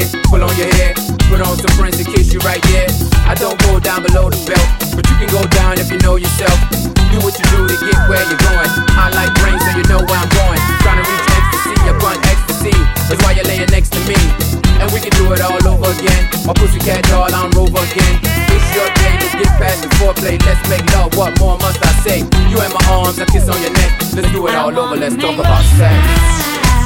it, pull on your hair, put on some friends to kiss you right there. I don't go down below the belt, but you can go down if you know yourself. Do what you do to get where you're going. I like brains so you know where I'm going. Trying to reach ecstasy upon ecstasy. That's why you're laying next to me. And we can do it all over again. My pussycat doll on Rover again. It's your day, let's get past the foreplay. Let's make love, what more must I say? You in my arms, I kiss on your neck. Let's do it all over, let's talk about sex.